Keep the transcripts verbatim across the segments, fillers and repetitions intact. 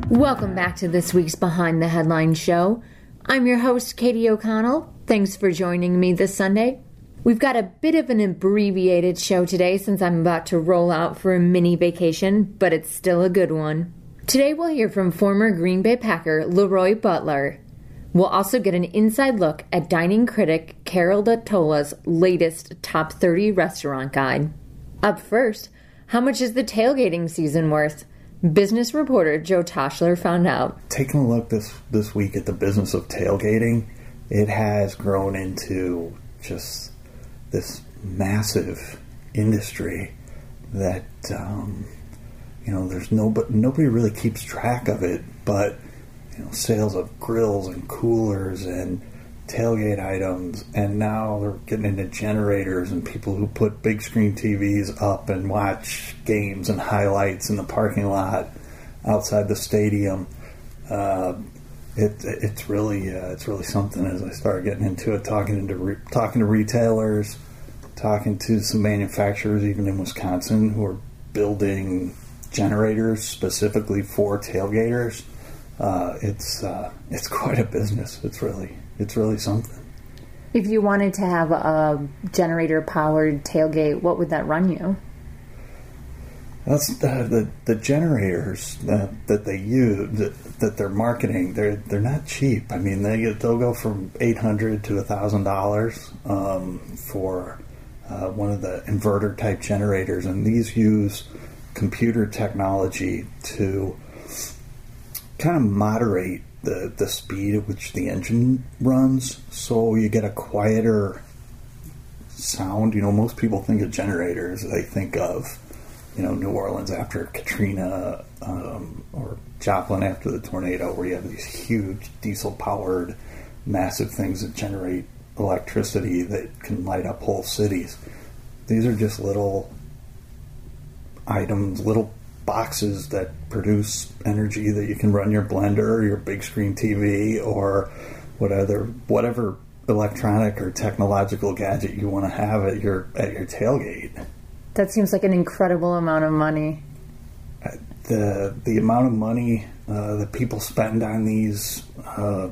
Welcome back to this week's Behind the Headlines show. I'm your host, Katie O'Connell. Thanks for joining me this Sunday. We've got a bit of an abbreviated show today since I'm about to roll out for a mini vacation, but it's still a good one. Today we'll hear from former Green Bay Packer Leroy Butler. We'll also get an inside look at dining critic Carol Dattola's latest top thirty restaurant guide. Up first, how much is the tailgating season worth? Business reporter Joe Toshler found out. Taking a look this, this week at the business of tailgating, it has grown into just this massive industry that, um, you know, there's no, but nobody really keeps track of it, but, you know, sales of grills and coolers and tailgate items, and now they're getting into generators and people who put big screen T Vs up and watch games and highlights in the parking lot outside the stadium. Uh, it, it's really uh, it's really something. As I started getting into it, talking into re- talking to retailers, talking to some manufacturers, even in Wisconsin, who are building generators specifically for tailgaters. Uh, it's uh, it's quite a business. It's really it's really something. If you wanted to have a generator-powered tailgate, what would that run you? That's the the, the generators that, that they use that, that they're marketing. They're they're not cheap. I mean, they they'll go from eight hundred to a thousand dollars um, for uh, one of the inverter type generators, and these use computer technology to kind of moderate the, the speed at which the engine runs, so you get a quieter sound. You know, most people think of generators, they think of, you know, New Orleans after Katrina, um, or Joplin after the tornado, where you have these huge diesel-powered, massive things that generate electricity that can light up whole cities. These are just little items, little boxes that produce energy that you can run your blender or your big screen T V or whatever whatever electronic or technological gadget you want to have at your at your tailgate. That seems like an incredible amount of money. Uh, the the amount of money uh, that people spend on these uh,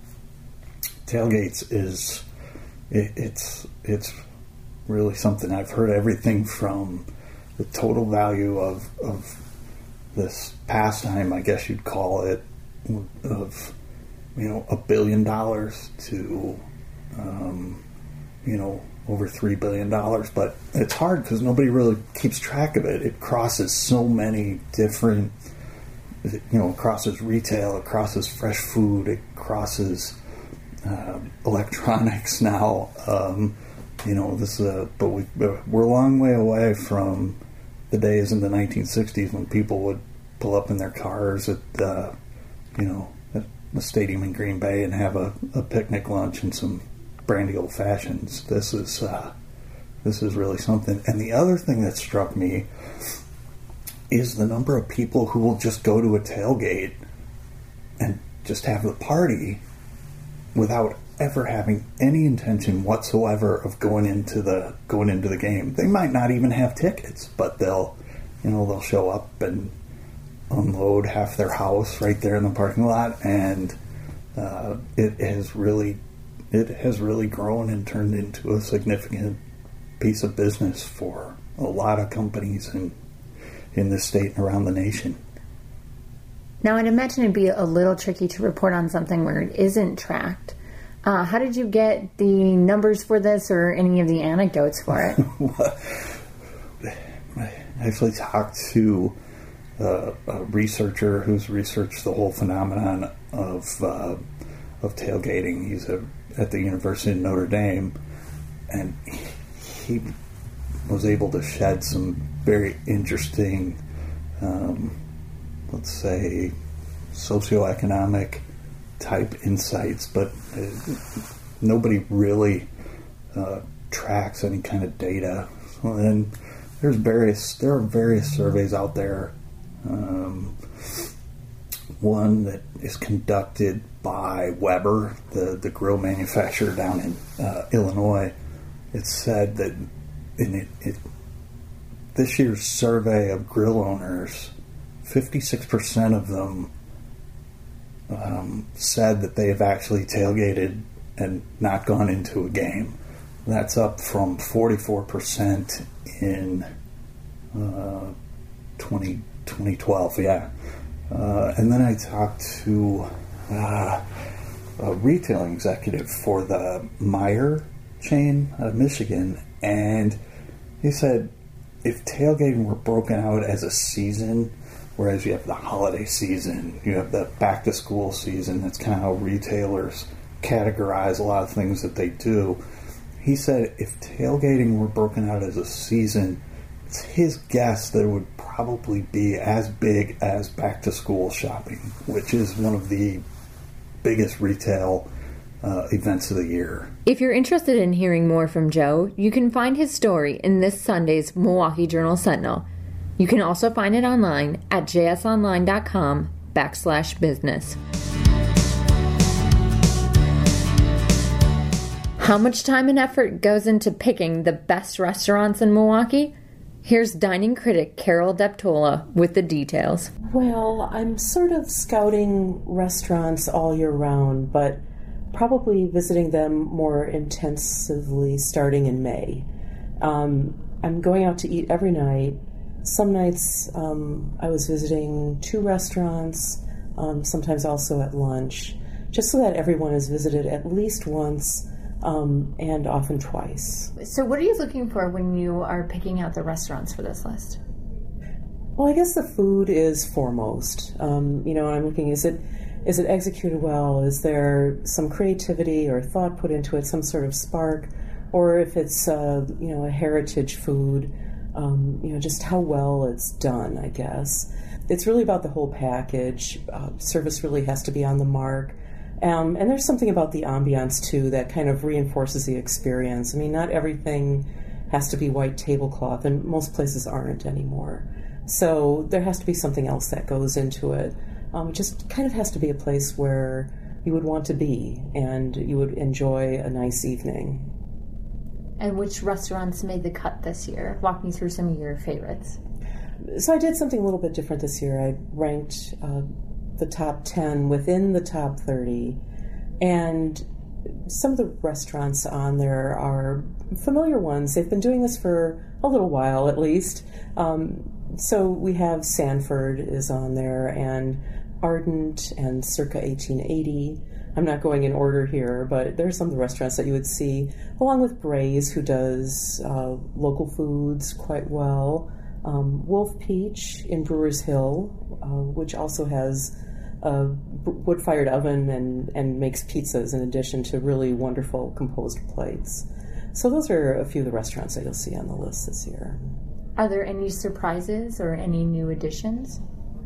tailgates is it, it's it's really something. I've heard everything from the total value of of this pastime, I guess you'd call it, of, you know, a billion dollars to, um, you know, over three billion dollars. But it's hard because nobody really keeps track of it. It crosses so many different, you know, it crosses retail, it crosses fresh food, it crosses uh, electronics now. Um, you know, this is a, but we, we're a long way away from the days in the nineteen sixties when people would pull up in their cars at, uh, you know, at the stadium in Green Bay and have a, a picnic lunch and some brandy old fashions. This is uh, this is really something. And the other thing that struck me is the number of people who will just go to a tailgate and just have the party without ever having any intention whatsoever of going into the going into the game. They might not even have tickets, but they'll, you know, they'll show up and unload half their house right there in the parking lot, and uh, it has really, it has really grown and turned into a significant piece of business for a lot of companies in in this state and around the nation. Now, I'd imagine it'd be a little tricky to report on something where it isn't tracked. Uh, how did you get the numbers for this or any of the anecdotes for it? I actually talked to uh, a researcher who's researched the whole phenomenon of uh, of tailgating. He's a, at the University of Notre Dame, and he was able to shed some very interesting, um, let's say, socioeconomic type insights, but uh, nobody really uh, tracks any kind of data. So then there's various there are various surveys out there. Um, one that is conducted by Weber, the the grill manufacturer down in uh, Illinois. It said that in it, it this year's survey of grill owners, fifty-six percent of them um, said that they have actually tailgated and not gone into a game. That's up from forty-four percent in uh, twenty, twenty twelve, yeah. Uh, and then I talked to uh, a retail executive for the Meijer chain out of Michigan, and he said if tailgating were broken out as a season, whereas you have the holiday season, you have the back-to-school season, that's kind of how retailers categorize a lot of things that they do. He said if tailgating were broken out as a season, it's his guess that it would probably be as big as back-to-school shopping, which is one of the biggest retail uh, events of the year. If you're interested in hearing more from Joe, you can find his story in this Sunday's Milwaukee Journal-Sentinel. You can also find it online at jsonline.com backslash business. How much time and effort goes into picking the best restaurants in Milwaukee? Here's dining critic Carol Deptola with the details. Well, I'm sort of scouting restaurants all year round, but probably visiting them more intensively starting in May. Um, I'm going out to eat every night. Some nights um, I was visiting two restaurants, um, sometimes also at lunch, just so that everyone is visited at least once um, and often twice. So what are you looking for when you are picking out the restaurants for this list? Well, I guess the food is foremost. Um, you know, I'm looking, is it is it executed well? Is there some creativity or thought put into it, some sort of spark? Or if it's, uh, you know, a heritage food, Um, you know, just how well it's done, I guess. It's really about the whole package. Uh, service really has to be on the mark. Um, and there's something about the ambiance, too, that kind of reinforces the experience. I mean, not everything has to be white tablecloth, and most places aren't anymore. So there has to be something else that goes into it. Um, it just kind of has to be a place where you would want to be and you would enjoy a nice evening. And which restaurants made the cut this year? Walk me through some of your favorites. So I did something a little bit different this year. I ranked uh, the top ten within the top thirty. And some of the restaurants on there are familiar ones. They've been doing this for a little while, at least. Um, so we have Sanford is on there, and Ardent, and Circa eighteen eighty. I'm not going in order here, but there are some of the restaurants that you would see, along with Bray's, who does uh, local foods quite well. Um, Wolf Peach in Brewers Hill, uh, which also has a wood-fired oven and, and makes pizzas in addition to really wonderful composed plates. So those are a few of the restaurants that you'll see on the list this year. Are there any surprises or any new additions?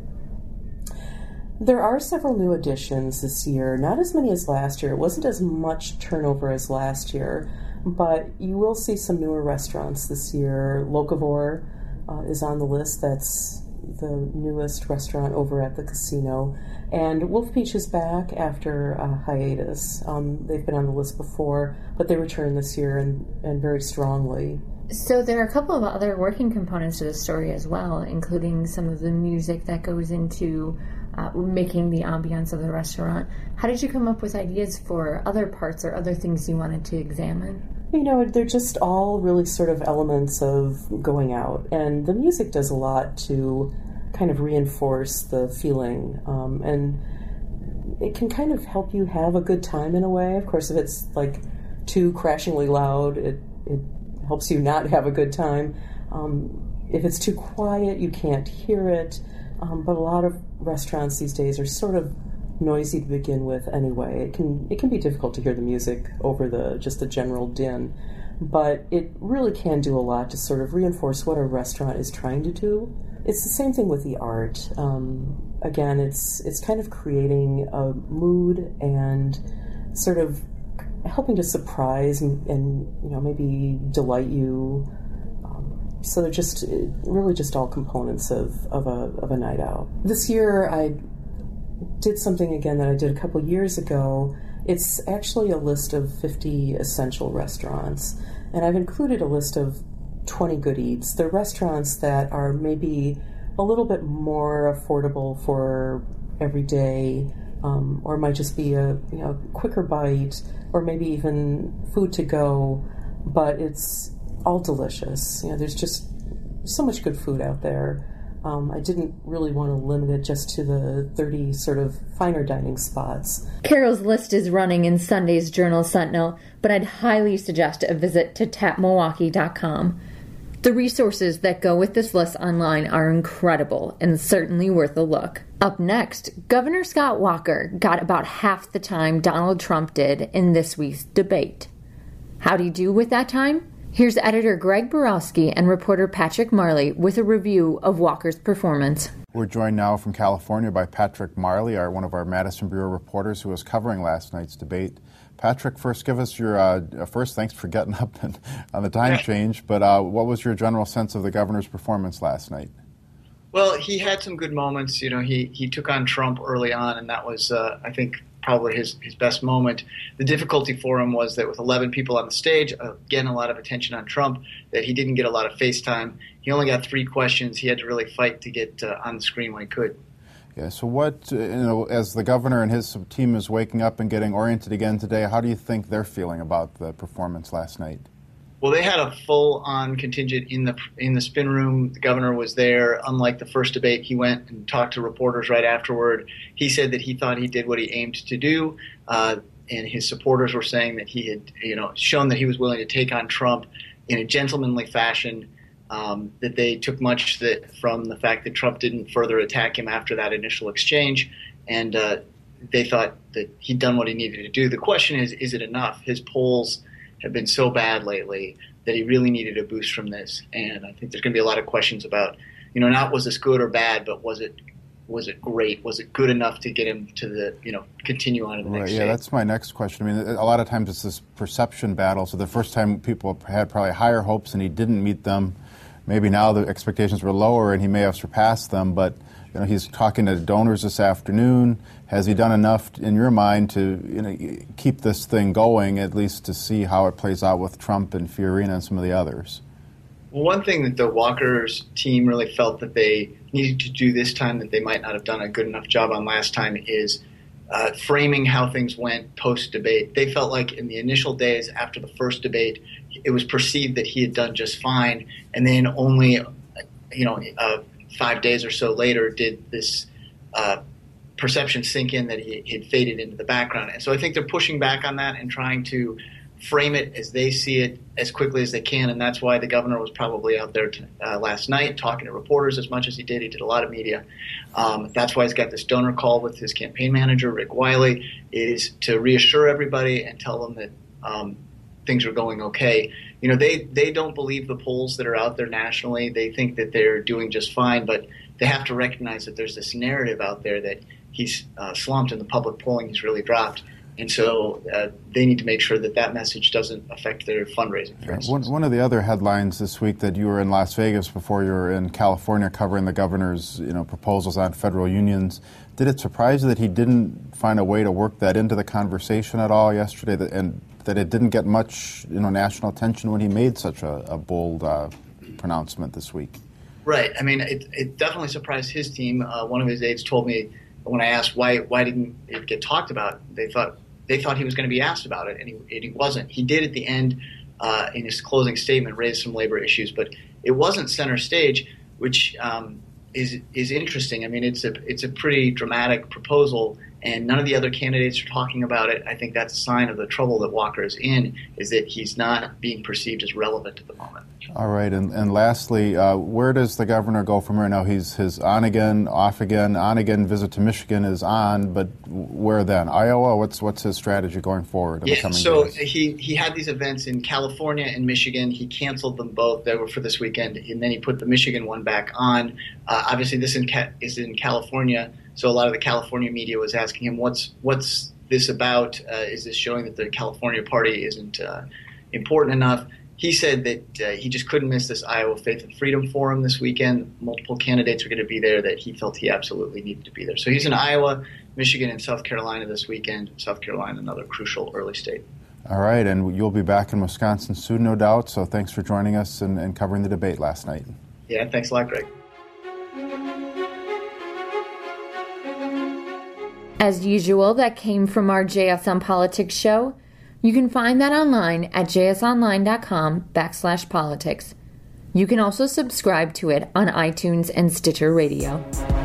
There are several new additions this year, not as many as last year. It wasn't as much turnover as last year, but you will see some newer restaurants this year. Locavore uh, is on the list. That's the newest restaurant over at the casino. And Wolf Peach is back after a hiatus. Um, they've been on the list before, but they return this year and, and very strongly. So there are a couple of other working components to the story as well, including some of the music that goes into uh, making the ambiance of the restaurant. How did you come up with ideas for other parts or other things you wanted to examine? You know, they're just all really sort of elements of going out. And the music does a lot to kind of reinforce the feeling. Um, and it can kind of help you have a good time in a way. Of course, if it's like too crashingly loud, it, it helps you not have a good time. Um, if it's too quiet, you can't hear it. Um, but a lot of restaurants these days are sort of noisy to begin with anyway. It can it can be difficult to hear the music over the just the general din, but it really can do a lot to sort of reinforce what a restaurant is trying to do. It's the same thing with the art. Um, again, it's it's kind of creating a mood and sort of helping to surprise and, and you know maybe delight you. So they're just really just all components of, of a of a night out. This year I did something again that I did a couple years ago. It's actually a list of fifty essential restaurants, and I've included a list of twenty good eats. They're restaurants that are maybe a little bit more affordable for everyday um, or it might just be a you know quicker bite, or maybe even food to go, but it's all delicious. You know, there's just so much good food out there. Um, I didn't really want to limit it just to the thirty sort of finer dining spots. Carol's list is running in Sunday's Journal Sentinel, but I'd highly suggest a visit to tap milwaukee dot com. The resources that go with this list online are incredible and certainly worth a look. Up next, Governor Scott Walker got about half the time Donald Trump did in this week's debate. How'd he do with that time? Here's editor Greg Borowski and reporter Patrick Marley with a review of Walker's performance. We're joined now from California by Patrick Marley, our, one of our Madison Bureau reporters who was covering last night's debate. Patrick, first give us your, uh, first thanks for getting up and, on the time change, but uh, what was your general sense of the governor's performance last night? Well, he had some good moments. You know, he, he took on Trump early on, and that was, uh, I think, probably his, his best moment. The difficulty for him was that with eleven people on the stage, again, a lot of attention on Trump, that he didn't get a lot of face time. He only got three questions. He had to really fight to get uh, on the screen when he could. Yeah, so what, you know, as the governor and his team is waking up and getting oriented again today, how do you think they're feeling about the performance last night? Well, they had a full-on contingent in the in the spin room. The governor was there. Unlike the first debate, he went and talked to reporters right afterward. He said that he thought he did what he aimed to do, uh, and his supporters were saying that he had, you know, shown that he was willing to take on Trump in a gentlemanly fashion. Um, that they took much that from the fact that Trump didn't further attack him after that initial exchange, and uh, they thought that he'd done what he needed to do. The question is, is it enough? His polls have been so bad lately that he really needed a boost from this. And I think there's going to be a lot of questions about, you know, not was this good or bad, but was it was it great? Was it good enough to get him to the, you know, continue on to the right, next yeah, stage? That's my next question. I mean, a lot of times it's this perception battle. So the first time people had probably higher hopes and he didn't meet them. Maybe now the expectations were lower and he may have surpassed them, but you know, he's talking to donors this afternoon. Has he done enough in your mind to you know, keep this thing going, at least to see how it plays out with Trump and Fiorina and some of the others? Well, one thing that the Walker's team really felt that they needed to do this time that they might not have done a good enough job on last time is uh, framing how things went post-debate. They felt like in the initial days after the first debate, it was perceived that he had done just fine, and then only, you know, uh, five days or so later did this uh, perception sink in that he had faded into the background. And so I think they're pushing back on that and trying to frame it as they see it as quickly as they can, and that's why the governor was probably out there to, uh, last night talking to reporters as much as he did. He did a lot of media. Um, that's why he's got this donor call with his campaign manager, Rick Wiley, is to reassure everybody and tell them that um, things are going okay. You know, they, they don't believe the polls that are out there nationally. They think that they're doing just fine, but they have to recognize that there's this narrative out there that he's uh, slumped and the public polling he's really dropped. And so uh, they need to make sure that that message doesn't affect their fundraising, for instance. One, one of the other headlines this week that you were in Las Vegas before you were in California covering the governor's you know, proposals on federal unions. Did it surprise you that he didn't find a way to work that into the conversation at all yesterday, that, and that it didn't get much you know, national attention when he made such a, a bold uh, pronouncement this week? Right. I mean, it, it definitely surprised his team. Uh, one of his aides told me when I asked why why didn't it get talked about, they thought they thought he was going to be asked about it, and he, and he wasn't. He did at the end uh, in his closing statement raise some labor issues, but it wasn't center stage, which um, is is interesting. I mean, it's a it's a pretty dramatic proposal, and none of the other candidates are talking about it. I think that's a sign of the trouble that Walker is in, is that he's not being perceived as relevant at the moment. All right, and, and lastly, uh, where does the governor go from here? Now he's his on again, off again, on again visit to Michigan is on, but where then? Iowa? What's what's his strategy going forward in yeah, the coming so days? he he had these events in California and Michigan. He canceled them both. They were for this weekend, and then he put the Michigan one back on. Uh, obviously, this in Ca- is in California, so a lot of the California media was asking him, "What's what's this about? Uh, is this showing that the California party isn't uh, important enough?" He said that uh, he just couldn't miss this Iowa Faith and Freedom Forum this weekend. Multiple candidates are going to be there that he felt he absolutely needed to be there. So he's in Iowa, Michigan, and South Carolina this weekend. South Carolina, another crucial early state. All right, and you'll be back in Wisconsin soon, no doubt. So thanks for joining us and, and covering the debate last night. Yeah, thanks a lot, Greg. As usual, that came from our J S on Politics show. You can find that online at jsonline.com backslash politics. You can also subscribe to it on iTunes and Stitcher Radio.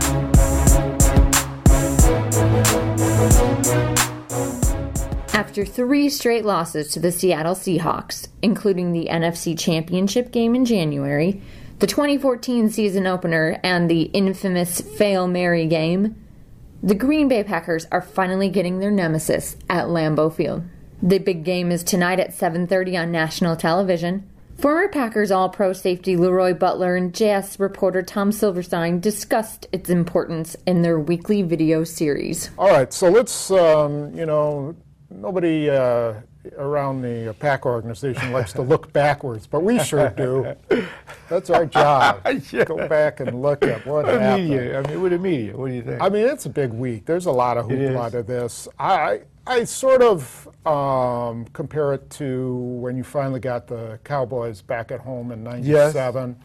After three straight losses to the Seattle Seahawks, including the N F C Championship game in January, the twenty fourteen season opener, and the infamous Fail Mary game, the Green Bay Packers are finally getting their nemesis at Lambeau Field. The big game is tonight at seven thirty on national television. Former Packers All-Pro safety Leroy Butler and J S reporter Tom Silverstein discussed its importance in their weekly video series. All right, so let's, um, you know, nobody uh, around the Pack organization likes to look backwards, but we sure do. That's our job. Yeah. Go back and look at what With the happened. media, I mean, with the media, what do you think? I mean, it's a big week. There's a lot of It hoopla is. to this. I I sort of um, compare it to when you finally got the Cowboys back at home in ninety-seven.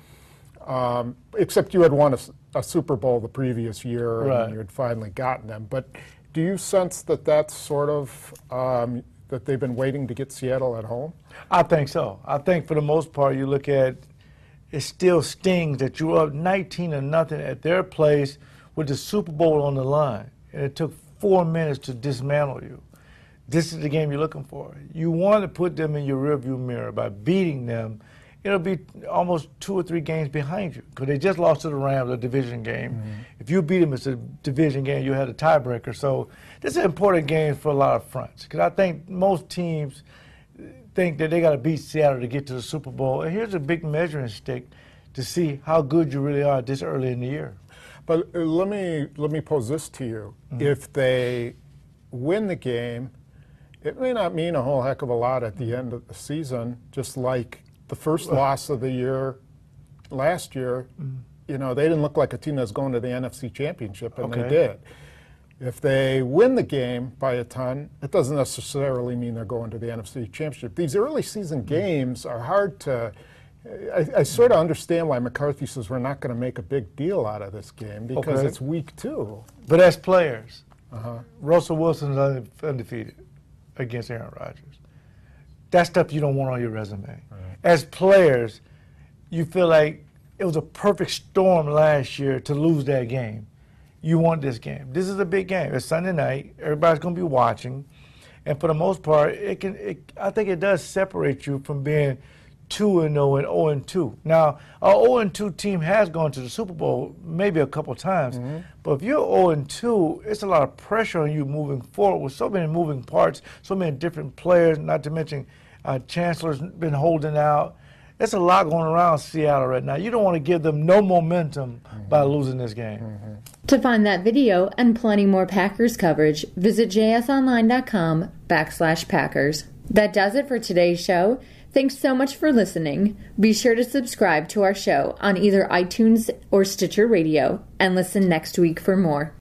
Um, except you had won a, s- a Super Bowl the previous year Right. and you had finally gotten them. But do you sense that that's sort of um, that they've been waiting to get Seattle at home? I think so. I think for the most part, you look at it still stings that you were up nineteen to nothing at their place with the Super Bowl on the line, and it took four minutes to dismantle you. This is the game you're looking for. You want to put them in your rearview mirror by beating them. It'll be almost two or three games behind you because they just lost to the Rams, a division game. Mm-hmm. If you beat them, it's a division game. You had a tiebreaker. So this is an important game for a lot of fronts because I think most teams think that they got to beat Seattle to get to the Super Bowl. And here's a big measuring stick to see how good you really are this early in the year. But uh, let me let me pose this to you: Mm-hmm. if they win the game, it may not mean a whole heck of a lot at the end of the season. Just like the first loss of the year last year, Mm-hmm. you know, they didn't look like a team that was going to the N F C Championship, and Okay. they did. If they win the game by a ton, it doesn't necessarily mean they're going to the N F C Championship. These early season games are hard to. I, I sort of understand why McCarthy says we're not going to make a big deal out of this game because Okay. it's week two. But as players, Uh-huh. Russell Wilson's unde- undefeated against Aaron Rodgers. That's stuff you don't want on your resume. Right. As players, you feel like it was a perfect storm last year to lose that game. You want this game. This is a big game. It's Sunday night. Everybody's going to be watching. And for the most part, it can. It, I think it does separate you from being two and oh and oh and two. Now, our oh and two team has gone to the Super Bowl maybe a couple times, Mm-hmm. but if you're oh and two, it's a lot of pressure on you moving forward with so many moving parts, so many different players, not to mention uh, Chancellor's been holding out. There's a lot going around Seattle right now. You don't want to give them no momentum mm-hmm. by losing this game. Mm-hmm. To find that video and plenty more Packers coverage, visit jsonline.com backslash Packers. That does it for today's show. Thanks so much for listening. Be sure to subscribe to our show on either iTunes or Stitcher Radio and listen next week for more.